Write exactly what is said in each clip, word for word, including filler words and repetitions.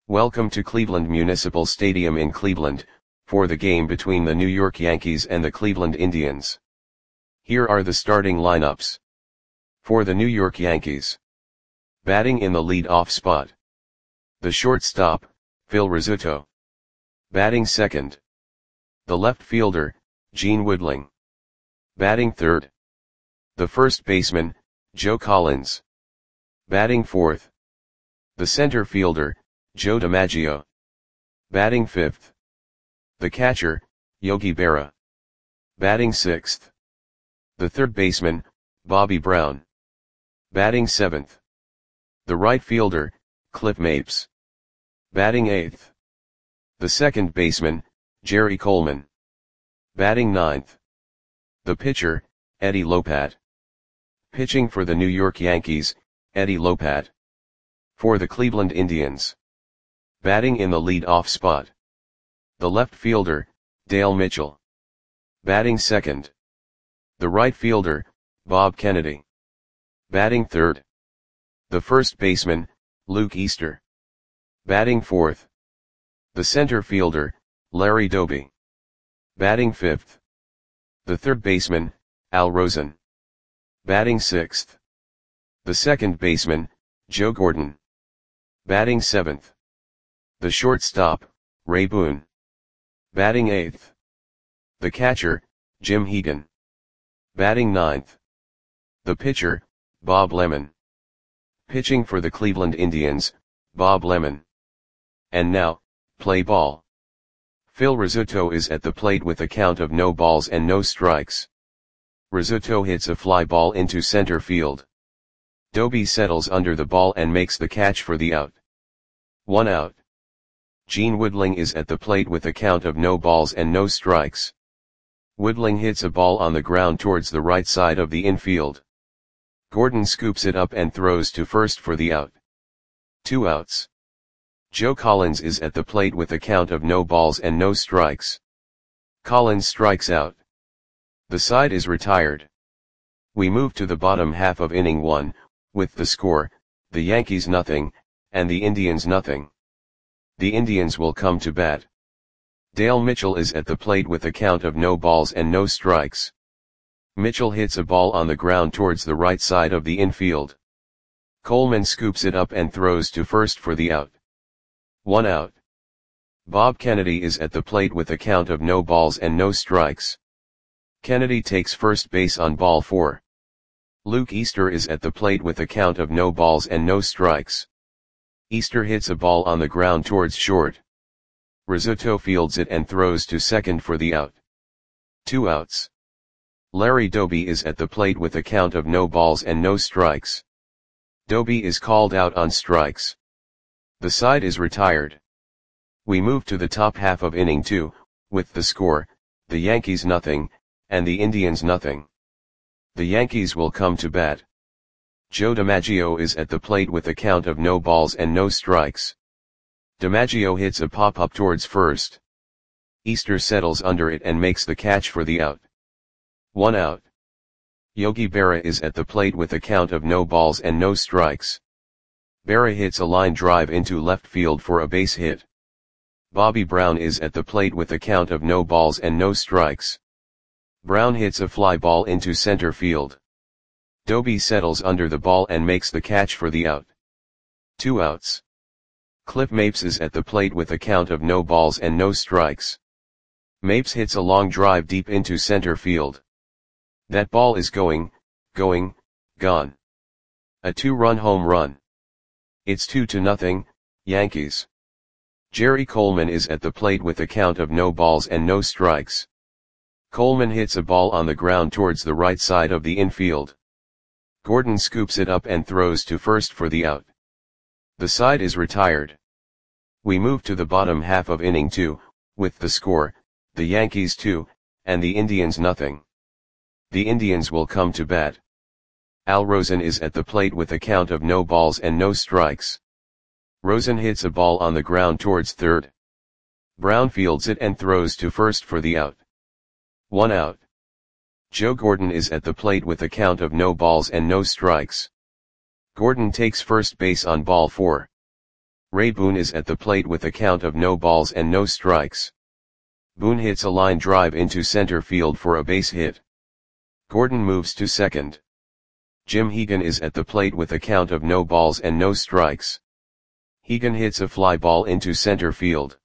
Welcome to Cleveland Municipal Stadium in Cleveland, for the game between the New York Yankees and the Cleveland Indians. Here are the starting lineups. For the New York Yankees. Batting in the lead-off spot. The shortstop, Phil Rizzuto. Batting second. The left fielder, Gene Woodling. Batting third. The first baseman, Joe Collins. Batting fourth. The center fielder, Joe DiMaggio. Batting fifth. The catcher, Yogi Berra. Batting sixth. The third baseman, Bobby Brown. Batting seventh. The right fielder, Cliff Mapes. Batting eighth. The second baseman, Jerry Coleman. Batting ninth. The pitcher, Eddie Lopat. Pitching for the New York Yankees, Eddie Lopat. For the Cleveland Indians. Batting in the lead-off spot. The left fielder, Dale Mitchell. Batting second. The right fielder, Bob Kennedy. Batting third. The first baseman, Luke Easter. Batting fourth. The center fielder, Larry Doby. Batting fifth. The third baseman, Al Rosen. Batting sixth. The second baseman, Joe Gordon. Batting seventh. The shortstop, Ray Boone. Batting eighth. The catcher, Jim Hegan. Batting ninth. The pitcher, Bob Lemon. Pitching for the Cleveland Indians, Bob Lemon. And now, play ball. Phil Rizzuto is at the plate with a count of no balls and no strikes. Rizzuto hits a fly ball into center field. Doby settles under the ball and makes the catch for the out. One out. Gene Woodling is at the plate with a count of no balls and no strikes. Woodling hits a ball on the ground towards the right side of the infield. Gordon scoops it up and throws to first for the out. Two outs. Joe Collins is at the plate with a count of no balls and no strikes. Collins strikes out. The side is retired. We move to the bottom half of inning one, with the score, the Yankees nothing, and the Indians nothing. The Indians will come to bat. Dale Mitchell is at the plate with a count of no balls and no strikes. Mitchell hits a ball on the ground towards the right side of the infield. Coleman scoops it up and throws to first for the out. One out. Bob Kennedy is at the plate with a count of no balls and no strikes. Kennedy takes first base on ball four. Luke Easter is at the plate with a count of no balls and no strikes. Easter hits a ball on the ground towards short. Rizzuto fields it and throws to second for the out. Two outs. Larry Doby is at the plate with a count of no balls and no strikes. Doby is called out on strikes. The side is retired. We move to the top half of inning two, with the score, the Yankees nothing, and the Indians nothing. The Yankees will come to bat. Joe DiMaggio is at the plate with a count of no balls and no strikes. DiMaggio hits a pop-up towards first. Easter settles under it and makes the catch for the out. One out. Yogi Berra is at the plate with a count of no balls and no strikes. Berra hits a line drive into left field for a base hit. Bobby Brown is at the plate with a count of no balls and no strikes. Brown hits a fly ball into center field. Doby settles under the ball and makes the catch for the out. Two outs. Cliff Mapes is at the plate with a count of no balls and no strikes. Mapes hits a long drive deep into center field. That ball is going, going, gone. A two-run home run. It's two to nothing, Yankees. Jerry Coleman is at the plate with a count of no balls and no strikes. Coleman hits a ball on the ground towards the right side of the infield. Gordon scoops it up and throws to first for the out. The side is retired. We move to the bottom half of inning two, with the score, the Yankees two, and the Indians nothing. The Indians will come to bat. Al Rosen is at the plate with a count of no balls and no strikes. Rosen hits a ball on the ground towards third. Brown fields it and throws to first for the out. One out. Joe Gordon is at the plate with a count of no balls and no strikes. Gordon takes first base on ball four. Ray Boone is at the plate with a count of no balls and no strikes. Boone hits a line drive into center field for a base hit. Gordon moves to second. Jim Hegan is at the plate with a count of no balls and no strikes. Hegan hits a fly ball into center field.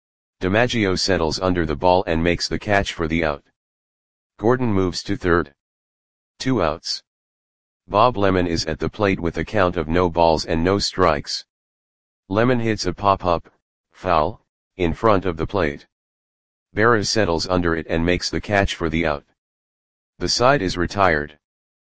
DiMaggio settles under the ball and makes the catch for the out. Gordon moves to third. Two outs. Bob Lemon is at the plate with a count of no balls and no strikes. Lemon hits a pop-up, foul, in front of the plate. Berra settles under it and makes the catch for the out. The side is retired.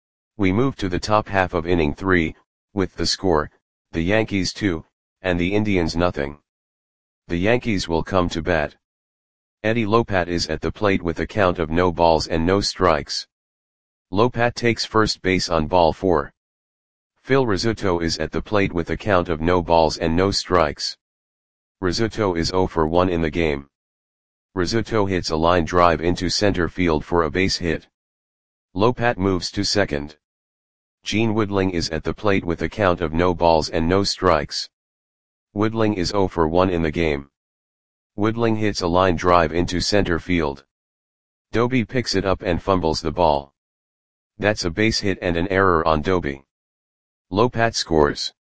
We move to the top half of inning three, with the score, the Yankees two, and the Indians nothing. The Yankees will come to bat. Eddie Lopat is at the plate with a count of no balls and no strikes. Lopat takes first base on ball four. Phil Rizzuto is at the plate with a count of no balls and no strikes. Rizzuto is zero for one in the game. Rizzuto hits a line drive into center field for a base hit. Lopat moves to second. Gene Woodling is at the plate with a count of no balls and no strikes. Woodling is zero for one in the game. Woodling hits a line drive into center field. Doby picks it up and fumbles the ball. That's a base hit and an error on Doby. Lopat scores.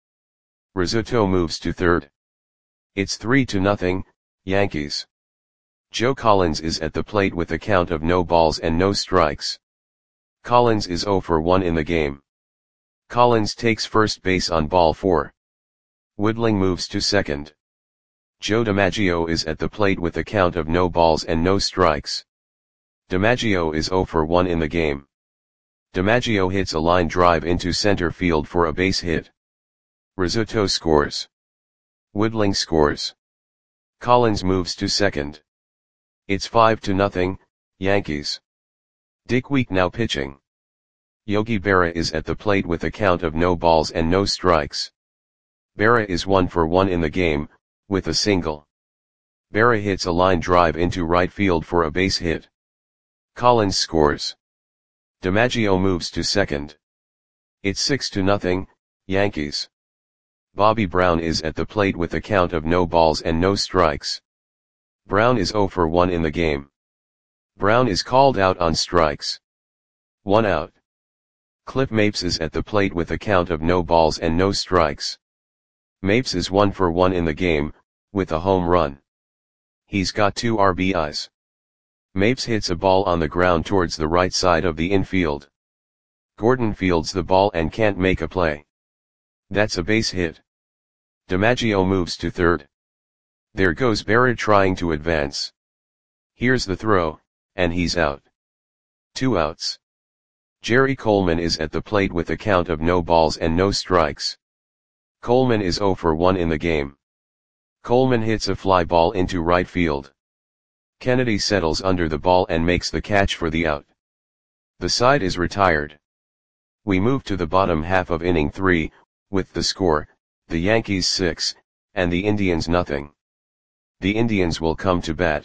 Rizzuto moves to third. It's three to nothing, Yankees. Joe Collins is at the plate with a count of no balls and no strikes. Collins is zero for one in the game. Collins takes first base on ball four. Woodling moves to second. Joe DiMaggio is at the plate with a count of no balls and no strikes. DiMaggio is zero for one in the game. DiMaggio hits a line drive into center field for a base hit. Rizzuto scores. Woodling scores. Collins moves to second. It's five to nothing, Yankees. Dick Week now pitching. Yogi Berra is at the plate with a count of no balls and no strikes. Berra is one for one in the game, with a single. Berra hits a line drive into right field for a base hit. Collins scores. DiMaggio moves to second. It's six to nothing, Yankees. Bobby Brown is at the plate with a count of no balls and no strikes. Brown is zero for one in the game. Brown is called out on strikes. One out. Cliff Mapes is at the plate with a count of no balls and no strikes. Mapes is one for one in the game, with a home run. He's got two R B Is. Mapes hits a ball on the ground towards the right side of the infield. Gordon fields the ball and can't make a play. That's a base hit. DiMaggio moves to third. There goes Berra trying to advance. Here's the throw, and he's out. Two outs. Jerry Coleman is at the plate with a count of no balls and no strikes. Coleman is zero for one in the game. Coleman hits a fly ball into right field. Kennedy settles under the ball and makes the catch for the out. The side is retired. We move to the bottom half of inning three, with the score, the Yankees six, and the Indians nothing. The Indians will come to bat.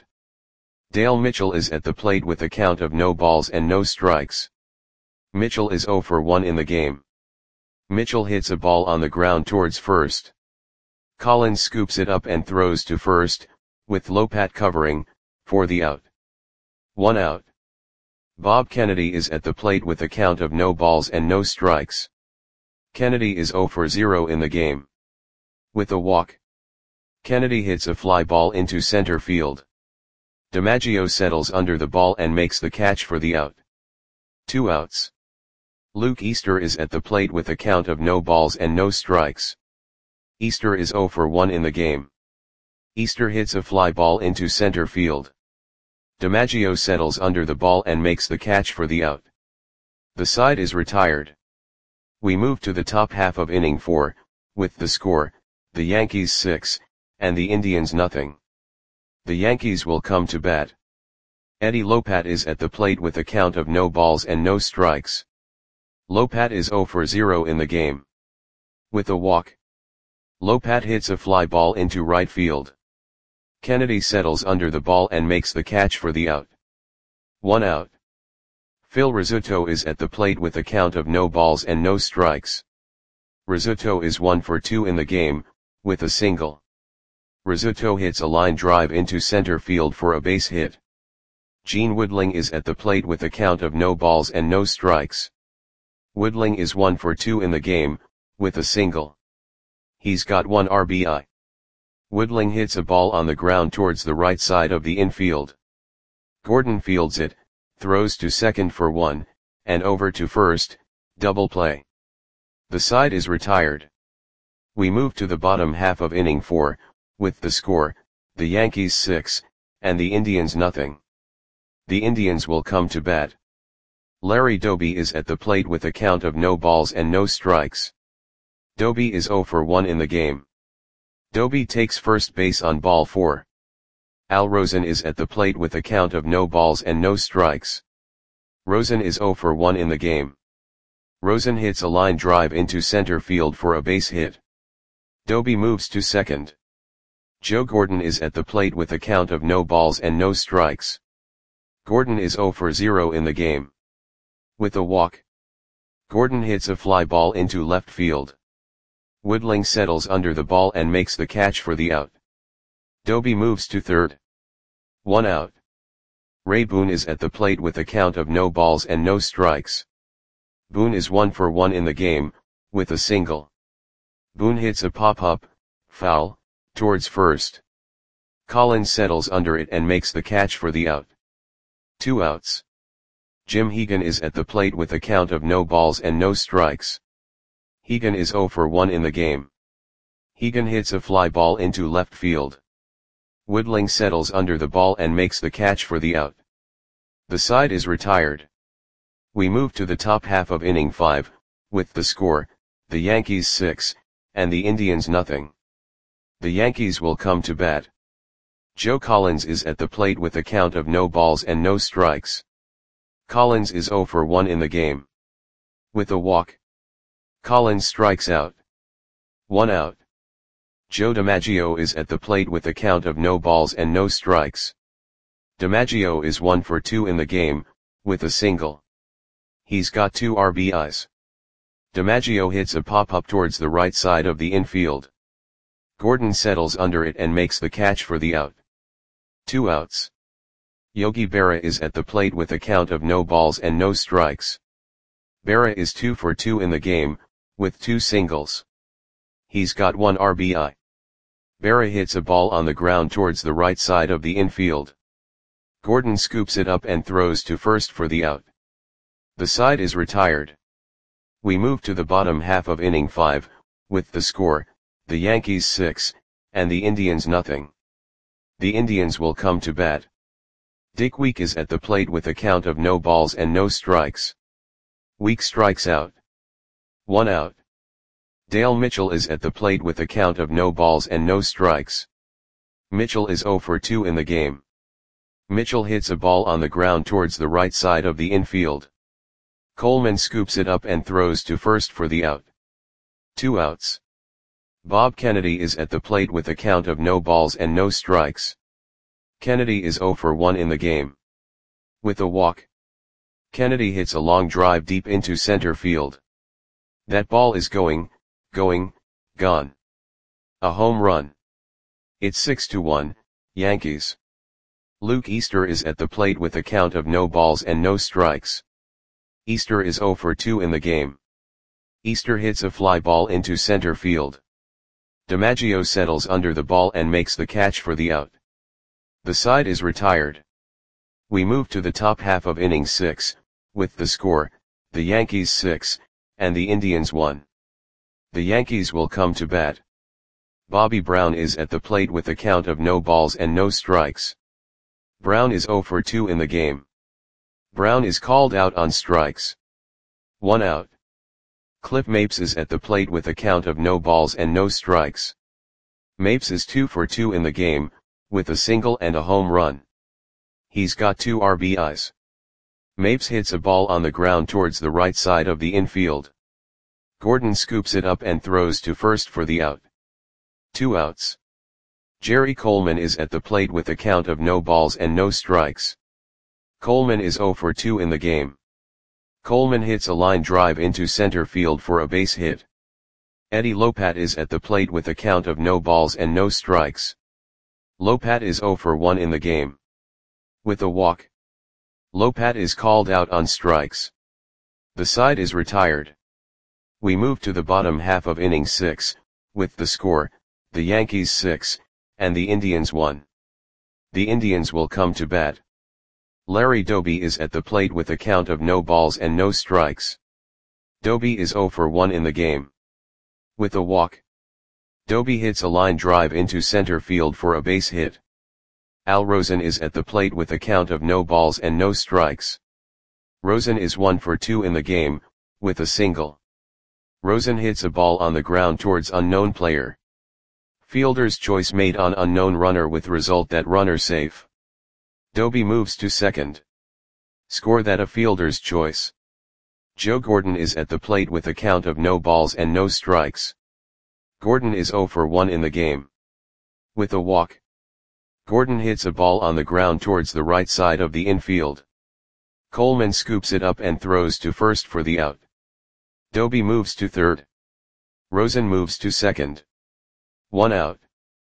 Dale Mitchell is at the plate with a count of no balls and no strikes. Mitchell is zero for one in the game. Mitchell hits a ball on the ground towards first. Collins scoops it up and throws to first, with Lopat covering, for the out. One out. Bob Kennedy is at the plate with a count of no balls and no strikes. Kennedy is zero for zero in the game. With a walk. Kennedy hits a fly ball into center field. DiMaggio settles under the ball and makes the catch for the out. Two outs. Luke Easter is at the plate with a count of no balls and no strikes. Easter is zero for one in the game. Easter hits a fly ball into center field. DiMaggio settles under the ball and makes the catch for the out. The side is retired. We move to the top half of inning four, with the score, the Yankees six, and the Indians nothing. The Yankees will come to bat. Eddie Lopat is at the plate with a count of no balls and no strikes. Lopat is zero for zero in the game. With a walk. Lopat hits a fly ball into right field. Kennedy settles under the ball and makes the catch for the out. One out. Phil Rizzuto is at the plate with a count of no balls and no strikes. Rizzuto is one for two in the game, with a single. Rizzuto hits a line drive into center field for a base hit. Gene Woodling is at the plate with a count of no balls and no strikes. Woodling is one for two in the game, with a single. He's got one R B I. Woodling hits a ball on the ground towards the right side of the infield. Gordon fields it, throws to second for one, and over to first, double play. The side is retired. We move to the bottom half of inning four, with the score, the Yankees six, and the Indians nothing. The Indians will come to bat. Larry Doby is at the plate with a count of no balls and no strikes. Doby is zero for one in the game. Doby takes first base on ball four. Al Rosen is at the plate with a count of no balls and no strikes. Rosen is zero for one in the game. Rosen hits a line drive into center field for a base hit. Doby moves to second. Joe Gordon is at the plate with a count of no balls and no strikes. Gordon is zero for zero in the game. With a walk, Gordon hits a fly ball into left field. Woodling settles under the ball and makes the catch for the out. Doby moves to third. One out. Ray Boone is at the plate with a count of no balls and no strikes. Boone is one for one in the game, with a single. Boone hits a pop-up, foul, towards first. Collins settles under it and makes the catch for the out. Two outs. Jim Hegan is at the plate with a count of no balls and no strikes. Hegan is zero for one in the game. Hegan hits a fly ball into left field. Woodling settles under the ball and makes the catch for the out. The side is retired. We move to the top half of inning five, with the score, the Yankees six, and the Indians nothing. The Yankees will come to bat. Joe Collins is at the plate with a count of no balls and no strikes. Collins is zero for one in the game. With a walk, Collins strikes out. One out. Joe DiMaggio is at the plate with a count of no balls and no strikes. DiMaggio is one for two in the game, with a single. He's got two R B Is. DiMaggio hits a pop-up towards the right side of the infield. Gordon settles under it and makes the catch for the out. Two outs. Yogi Berra is at the plate with a count of no balls and no strikes. Berra is two for two in the game, with two singles. He's got one R B I. Berra hits a ball on the ground towards the right side of the infield. Gordon scoops it up and throws to first for the out. The side is retired. We move to the bottom half of inning five, with the score, the Yankees six, and the Indians nothing. The Indians will come to bat. Dick Week is at the plate with a count of no balls and no strikes. Week strikes out. One out. Dale Mitchell is at the plate with a count of no balls and no strikes. Mitchell is zero for two in the game. Mitchell hits a ball on the ground towards the right side of the infield. Coleman scoops it up and throws to first for the out. Two outs. Bob Kennedy is at the plate with a count of no balls and no strikes. Kennedy is zero for one in the game. With a walk, Kennedy hits a long drive deep into center field. That ball is going, going, gone. A home run. It's six to one, Yankees. Luke Easter is at the plate with a count of no balls and no strikes. Easter is zero for two in the game. Easter hits a fly ball into center field. DiMaggio settles under the ball and makes the catch for the out. The side is retired. We move to the top half of inning six, with the score, the Yankees six, and the Indians one. The Yankees will come to bat. Bobby Brown is at the plate with a count of no balls and no strikes. Brown is zero for two in the game. Brown is called out on strikes. One out. Cliff Mapes is at the plate with a count of no balls and no strikes. Mapes is two for two in the game, with a single and a home run. He's got two R B Is. Mapes hits a ball on the ground towards the right side of the infield. Gordon scoops it up and throws to first for the out. Two outs. Jerry Coleman is at the plate with a count of no balls and no strikes. Coleman is zero for two in the game. Coleman hits a line drive into center field for a base hit. Eddie Lopat is at the plate with a count of no balls and no strikes. Lopat is zero for one in the game. With a walk, Lopat is called out on strikes. The side is retired. We move to the bottom half of inning six, with the score, the Yankees six, and the Indians one. The Indians will come to bat. Larry Doby is at the plate with a count of no balls and no strikes. Doby is zero for one in the game. With a walk, Doby hits a line drive into center field for a base hit. Al Rosen is at the plate with a count of no balls and no strikes. Rosen is one for two in the game, with a single. Rosen hits a ball on the ground towards unknown player. Fielder's choice made on unknown runner with result that runner safe. Doby moves to second. Score that a fielder's choice. Joe Gordon is at the plate with a count of no balls and no strikes. Gordon is zero for one in the game. With a walk, Gordon hits a ball on the ground towards the right side of the infield. Coleman scoops it up and throws to first for the out. Doby moves to third. Rosen moves to second. One out.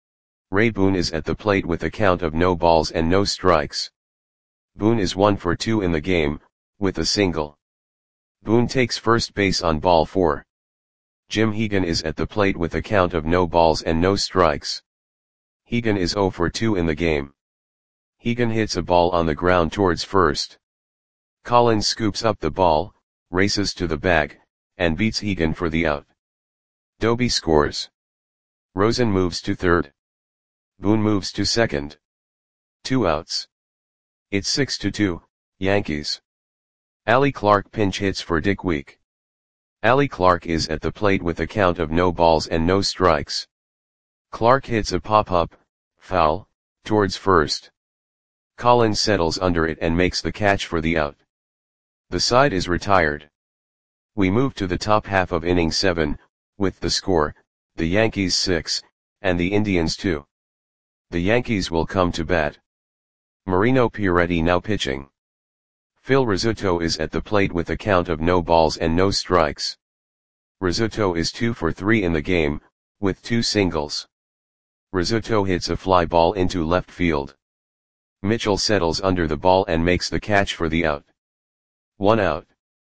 Ray Boone is at the plate with a count of no balls and no strikes. Boone is one for two in the game, with a single. Boone takes first base on ball four. Jim Hegan is at the plate with a count of no balls and no strikes. Hegan is zero for two in the game. Hegan hits a ball on the ground towards first. Collins scoops up the ball, races to the bag, and beats Hegan for the out. Doby scores. Rosen moves to third. Boone moves to second. Two outs. It's six to two, Yankees. Allie Clark pinch hits for Dick Week. Allie Clark is at the plate with a count of no balls and no strikes. Clark hits a pop-up, foul, towards first. Collins settles under it and makes the catch for the out. The side is retired. We move to the top half of inning seven, with the score, the Yankees six, and the Indians two. The Yankees will come to bat. Marino Pieretti now pitching. Phil Rizzuto is at the plate with a count of no balls and no strikes. Rizzuto is two for three in the game, with two singles. Rizzuto hits a fly ball into left field. Mitchell settles under the ball and makes the catch for the out. One out.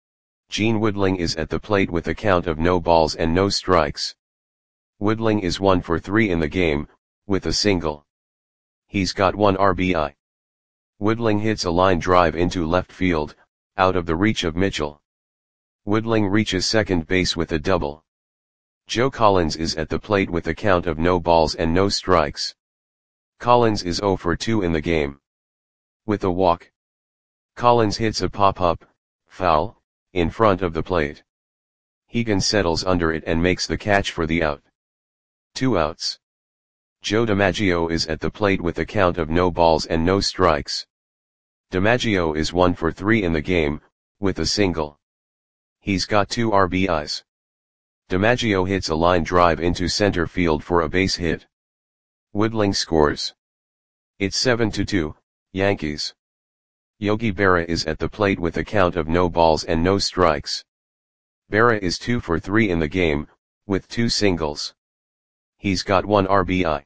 Gene Woodling is at the plate with a count of no balls and no strikes. Woodling is one for three in the game, with a single. He's got one R B I. Woodling hits a line drive into left field, out of the reach of Mitchell. Woodling reaches second base with a double. Joe Collins is at the plate with a count of no balls and no strikes. Collins is zero for two in the game. With a walk, Collins hits a pop-up, foul, in front of the plate. Hegan settles under it and makes the catch for the out. Two outs. Joe DiMaggio is at the plate with a count of no balls and no strikes. DiMaggio is one for three in the game, with a single. He's got two R B Is. DiMaggio hits a line drive into center field for a base hit. Woodling scores. It's seven to two, Yankees. Yogi Berra is at the plate with a count of no balls and no strikes. Berra is two for three in the game, with two singles. He's got one R B I.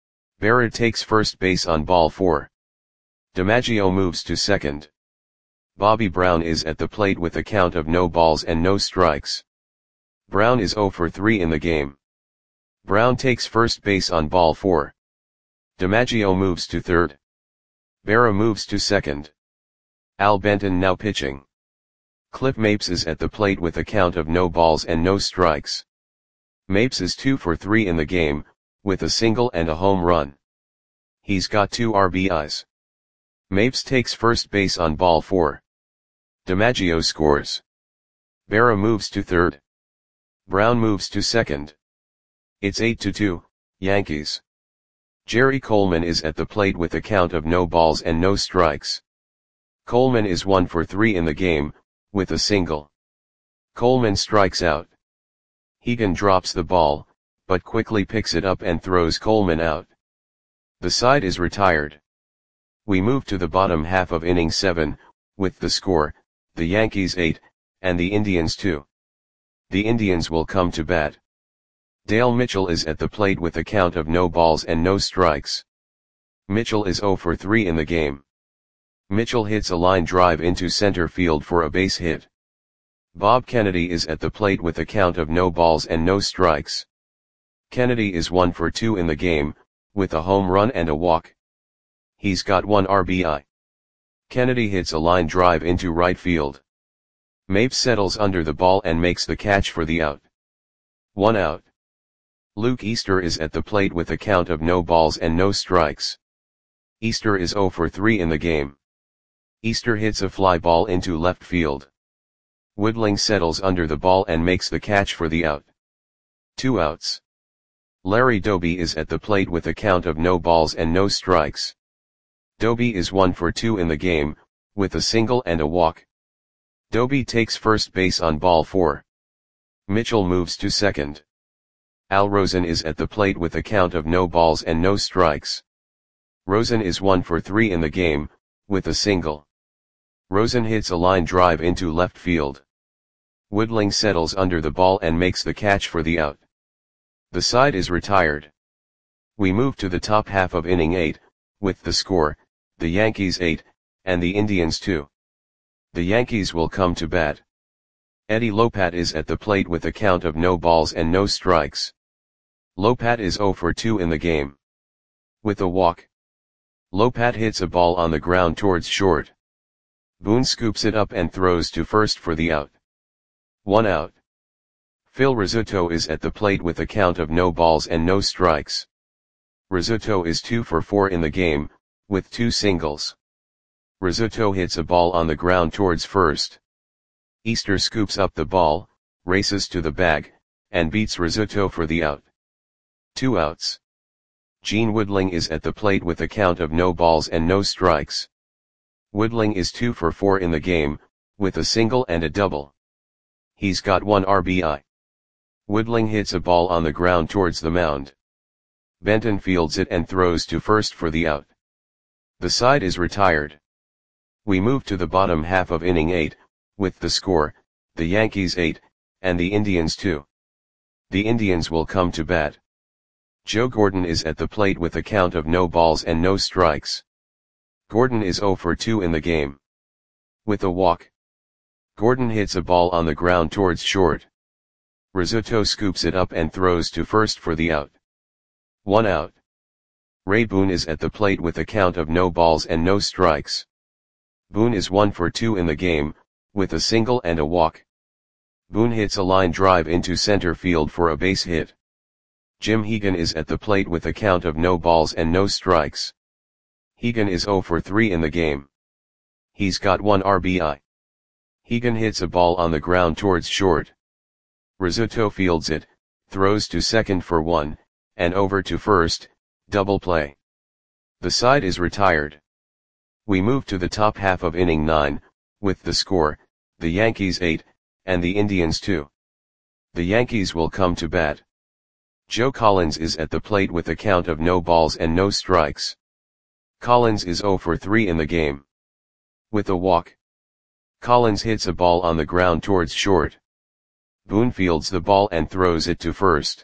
Berra takes first base on ball four. DiMaggio moves to second. Bobby Brown is at the plate with a count of no balls and no strikes. Brown is zero for three in the game. Brown takes first base on ball four. DiMaggio moves to third. Berra moves to second. Al Benton now pitching. Cliff Mapes is at the plate with a count of no balls and no strikes. Mapes is two for three in the game, with a single and a home run. He's got two R B Is. Mapes takes first base on ball four. DiMaggio scores. Berra moves to third. Brown moves to second. It's eight to two, Yankees. Jerry Coleman is at the plate with a count of no balls and no strikes. Coleman is one for three in the game, with a single. Coleman strikes out. Hegan drops the ball, but quickly picks it up and throws Coleman out. The side is retired. We move to the bottom half of inning seven, with the score, the Yankees eight, and the Indians two. The Indians will come to bat. Dale Mitchell is at the plate with a count of no balls and no strikes. Mitchell is zero for three in the game. Mitchell hits a line drive into center field for a base hit. Bob Kennedy is at the plate with a count of no balls and no strikes. Kennedy is one for two in the game, with a home run and a walk. He's got one R B I. Kennedy hits a line drive into right field. Mapes settles under the ball and makes the catch for the out. One out. Luke Easter is at the plate with a count of no balls and no strikes. Easter is zero for three in the game. Easter hits a fly ball into left field. Woodling settles under the ball and makes the catch for the out. Two outs. Larry Doby is at the plate with a count of no balls and no strikes. Doby is one for two in the game, with a single and a walk. Doby takes first base on ball four. Mitchell moves to second. Al Rosen is at the plate with a count of no balls and no strikes. Rosen is one for three in the game, with a single. Rosen hits a line drive into left field. Woodling settles under the ball and makes the catch for the out. The side is retired. We move to the top half of inning eight, with the score, the Yankees eight, and the Indians two. The Yankees will come to bat. Eddie Lopat is at the plate with a count of no balls and no strikes. Lopat is zero for two in the game. With a walk. Lopat hits a ball on the ground towards short. Boone scoops it up and throws to first for the out. One out. Phil Rizzuto is at the plate with a count of no balls and no strikes. Rizzuto is two for four in the game, with two singles. Rizzuto hits a ball on the ground towards first. Easter scoops up the ball, races to the bag, and beats Rizzuto for the out. Two outs. Gene Woodling is at the plate with a count of no balls and no strikes. Woodling is two for four in the game, with a single and a double. He's got one R B I. Woodling hits a ball on the ground towards the mound. Benton fields it and throws to first for the out. The side is retired. We move to the bottom half of inning eight, with the score, the Yankees eight, and the Indians two. The Indians will come to bat. Joe Gordon is at the plate with a count of no balls and no strikes. Gordon is zero for two in the game. With a walk. Gordon hits a ball on the ground towards short. Rizzuto scoops it up and throws to first for the out. One out. Ray Boone is at the plate with a count of no balls and no strikes. Boone is one for two in the game, with a single and a walk. Boone hits a line drive into center field for a base hit. Jim Hegan is at the plate with a count of no balls and no strikes. Hegan is zero for three in the game. He's got one R B I. Hegan hits a ball on the ground towards short. Rizzuto fields it, throws to second for one, and over to first, double play. The side is retired. We move to the top half of inning nine, with the score, the Yankees eight, and the Indians two. The Yankees will come to bat. Joe Collins is at the plate with a count of no balls and no strikes. Collins is zero for three in the game. With a walk. Collins hits a ball on the ground towards short. Boone fields the ball and throws it to first.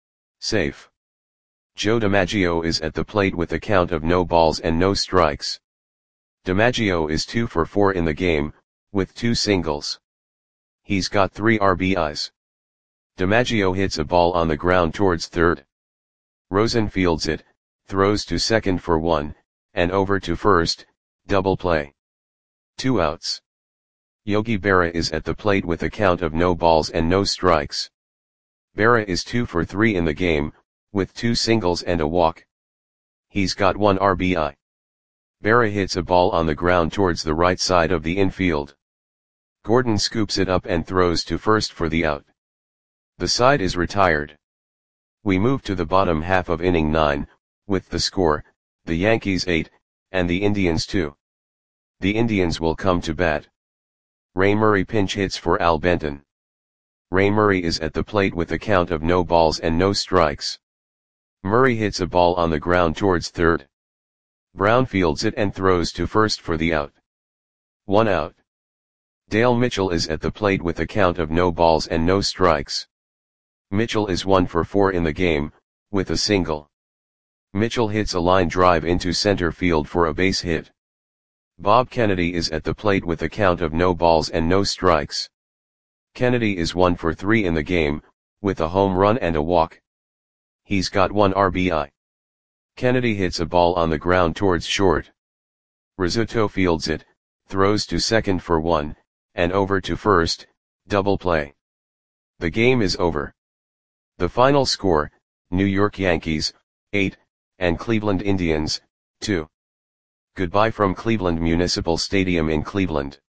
Safe. Joe DiMaggio is at the plate with a count of no balls and no strikes. DiMaggio is two for four in the game, with two singles. He's got three R B Is. DiMaggio hits a ball on the ground towards third. Rosen fields it, throws to second for one, and over to first, double play. Two outs. Yogi Berra is at the plate with a count of no balls and no strikes. Berra is two for three in the game, with two singles and a walk. He's got one R B I. Berra hits a ball on the ground towards the right side of the infield. Gordon scoops it up and throws to first for the out. The side is retired. We move to the bottom half of inning nine, with the score, the Yankees eight, and the Indians two. The Indians will come to bat. Ray Murray pinch hits for Al Benton. Ray Murray is at the plate with a count of no balls and no strikes. Murray hits a ball on the ground towards third. Brown fields it and throws to first for the out. One out. Dale Mitchell is at the plate with a count of no balls and no strikes. Mitchell is one for four in the game, with a single. Mitchell hits a line drive into center field for a base hit. Bob Kennedy is at the plate with a count of no balls and no strikes. Kennedy is one for three in the game, with a home run and a walk. He's got one R B I. Kennedy hits a ball on the ground towards short. Rizzuto fields it, throws to second for one, and over to first, double play. The game is over. The final score, New York Yankees, eight, and Cleveland Indians, two. Goodbye from Cleveland Municipal Stadium in Cleveland.